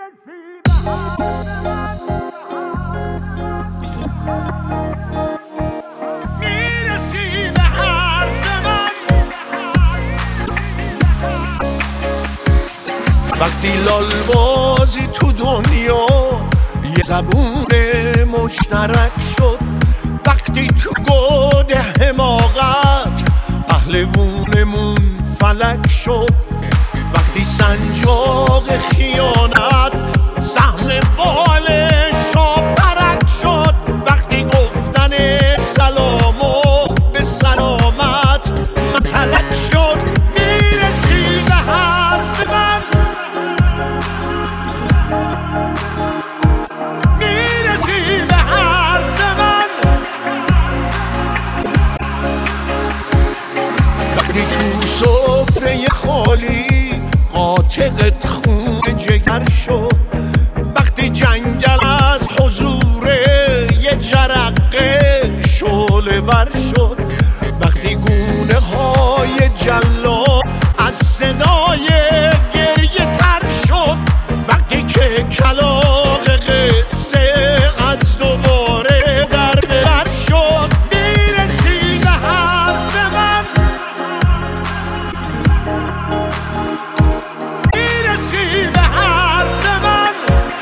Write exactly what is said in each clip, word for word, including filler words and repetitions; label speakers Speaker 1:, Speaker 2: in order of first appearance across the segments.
Speaker 1: وقتی لالبازی تو دنیا یه زبون مشترک شد، وقتی تو گود حماقت پهلوونمون فلک شد، وقتی سنجاق خیانت سهم بالش پرک شد، وقتی گفتن سلامو به سلامت متلک شد، میرسی به حرف من، میرسی به حرف من، وقتی تو سفره خالی قاطقت خون جگر شد، وقتی جنگل از حضور یه جرقه شعله ور شد، وقتی گونه های جلاد از صدای گریه تر شد، وقتی که کلاغ قصه از دوباره در بر شد، میرسی به حرف من، میرسی به حرف من،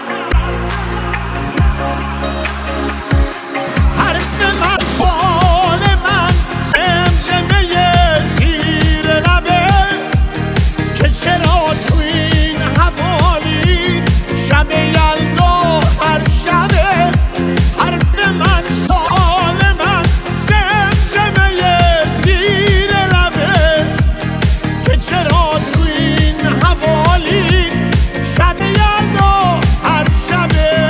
Speaker 1: حرف من سوال من زمزمه زیر لبه که چرا تو این حوالی شب یلدا هر شبه، حرف من سوال من زمزمه زیر لبه که چرا تو این حوالی شب یلدا هر شبه.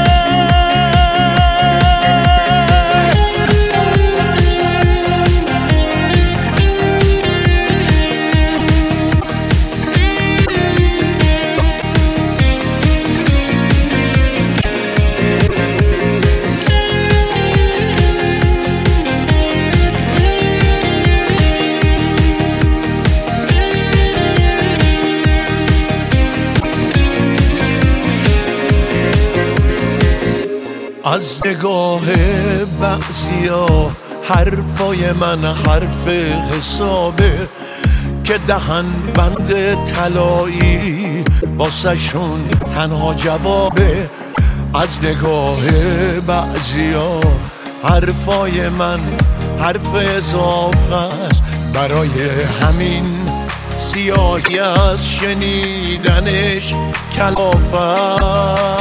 Speaker 1: از نگاه بعضیا حرفای من حرف حسابه که دهن بند طلایی واسه شون تنها جوابه، از نگاه بعضیا حرفای من حرف اضافه است، برای همین سیاهی از شنیدنش کلافه.